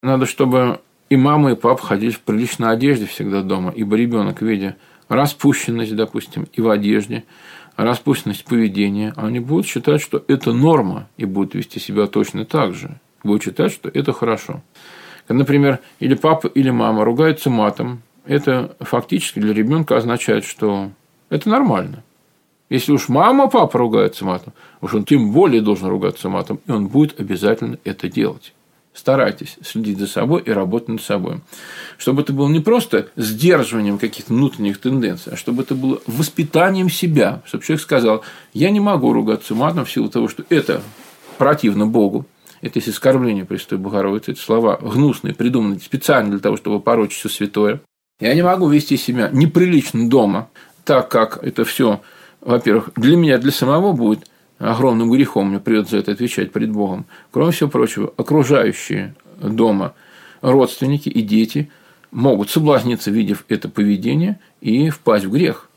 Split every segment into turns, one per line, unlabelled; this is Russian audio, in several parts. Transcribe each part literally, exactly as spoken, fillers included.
Надо, чтобы и мама, и папа ходили в приличной одежде всегда дома, ибо ребенок, видя распущенность, допустим, и в одежде, распущенность поведения, они будут считать, что это норма, и будут вести себя точно так же. Будут считать, что это хорошо. Например, или папа, или мама ругаются матом, это фактически для ребенка означает, что это нормально. Если уж мама, папа ругаются матом, уж он тем более должен ругаться матом, и он будет обязательно это делать. Старайтесь следить за собой и работать над собой. Чтобы это было не просто сдерживанием каких-то внутренних тенденций, а чтобы это было воспитанием себя. Чтобы человек сказал: я не могу ругаться матом в силу того, что это противно Богу. Это есть оскорбление Пресвятой Богородицы. Это слова гнусные, придуманные специально для того, чтобы порочить все святое. Я не могу вести себя неприлично дома, так как это все, во-первых, для меня, для самого будет огромным грехом, мне придется за это отвечать перед Богом. Кроме всего прочего, окружающие дома родственники и дети могут соблазниться, видев это поведение, и впасть в грех.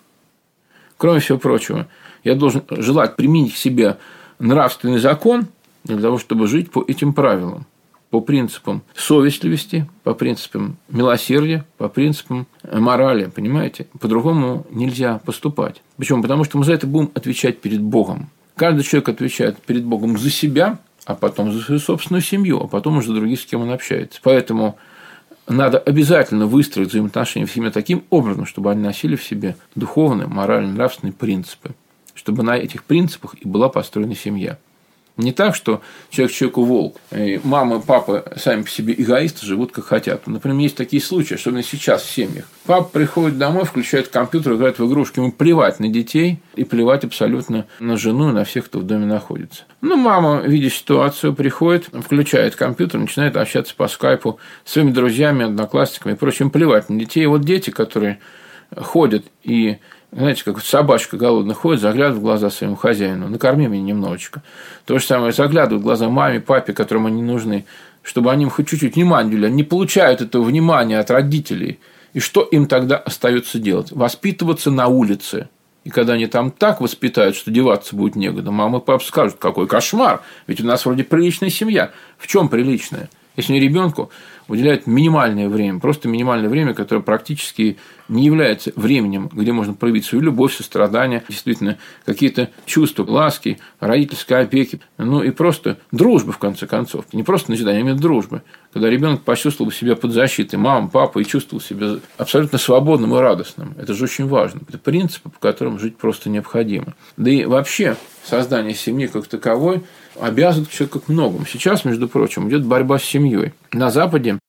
Кроме всего прочего, я должен желать применить к себе нравственный закон для того, чтобы жить по этим правилам, по принципам совестливости, по принципам милосердия, по принципам морали, понимаете? По-другому нельзя поступать. Почему? Потому что мы за это будем отвечать перед Богом. Каждый человек отвечает перед Богом за себя, а потом за свою собственную семью, а потом уже за других, с кем он общается. Поэтому надо обязательно выстроить взаимоотношения в семье таким образом, чтобы они носили в себе духовные, моральные, нравственные принципы, чтобы на этих принципах и была построена семья. Не так, что человек человеку волк, и мама и папа сами по себе эгоисты, живут как хотят. Например, есть такие случаи, особенно сейчас в семьях. Папа приходит домой, включает компьютер, играет в игрушки, ему плевать на детей и плевать абсолютно на жену и на всех, кто в доме находится. Ну, мама, видя ситуацию, приходит, включает компьютер, начинает общаться по скайпу с своими друзьями, одноклассниками и прочим, плевать на детей. И вот дети, которые ходят и, знаете, как собачка голодная ходит, заглядывает в глаза своему хозяину: накорми меня немножечко. То же самое, заглядывают в глаза маме, папе, которым они нужны, чтобы они им хоть чуть-чуть внимания уделяли. Они не получают этого внимания от родителей. И что им тогда остается делать? Воспитываться на улице. И когда они там так воспитают, что деваться будет некуда, мама и папа скажут: какой кошмар, ведь у нас вроде приличная семья. В чем приличная? Если ребенку уделяют минимальное время, просто минимальное время, которое практически не является временем, где можно проявить свою любовь, сострадание, действительно какие-то чувства, ласки, родительской опеки, ну и просто дружбы, в конце концов. Не просто назидание, а именно дружбы. Когда ребенок почувствовал себя под защитой мамы, папы и чувствовал себя абсолютно свободным и радостным. Это же очень важно. Это принципы, по которым жить просто необходимо. Да и вообще создание семьи как таковой обязывает человека к многому. Сейчас, между прочим, идет борьба с семьей. На Западе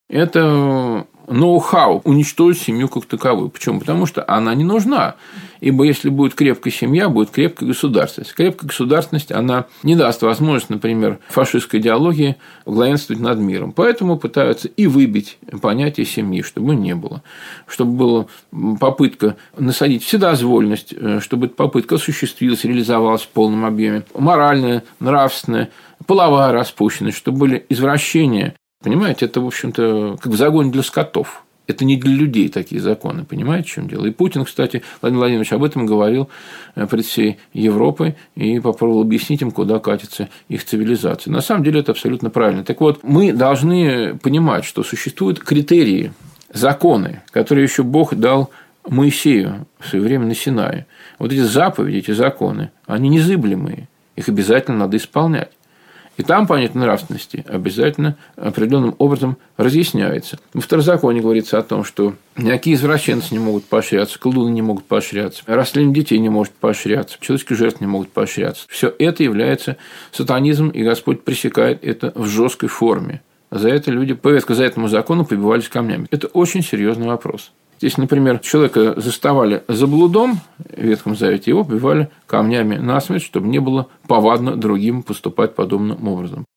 это ноу-хау уничтожить семью как таковую. Почему? Потому что она не нужна. Ибо если будет крепкая семья, будет крепкая государственность. Крепкая государственность, она не даст возможность, например, фашистской идеологии главенствовать над миром. Поэтому пытаются и выбить понятие семьи, чтобы не было. Чтобы была попытка насадить вседозволенность, чтобы эта попытка осуществилась, реализовалась в полном объеме. Моральная, нравственная, половая распущенность, чтобы были извращения. Понимаете, это, в общем-то, как в загоне для скотов. Это не для людей такие законы, понимаете, в чем дело? И Путин, кстати, Владимир Владимирович об этом говорил пред всей Европой и попробовал объяснить им, куда катится их цивилизация. На самом деле это абсолютно правильно. Так вот, мы должны понимать, что существуют критерии, законы, которые еще Бог дал Моисею в свое время на Синае. Вот эти заповеди, эти законы, они незыблемые, их обязательно надо исполнять. И там понятие нравственности обязательно определенным образом разъясняется. Во Второзаконии говорится о том, что никакие извращенцы не могут поощряться, колдуны не могут поощряться, растление детей не может поощряться, человеческие жертвы не могут поощряться. Все это является сатанизмом, и Господь пресекает это в жесткой форме. За это люди по ветхозаветному закону побивались камнями. Это очень серьезный вопрос. Здесь, например, человека заставали за блудом в Ветхом Завете, его побивали камнями насмерть, чтобы не было повадно другим поступать подобным образом.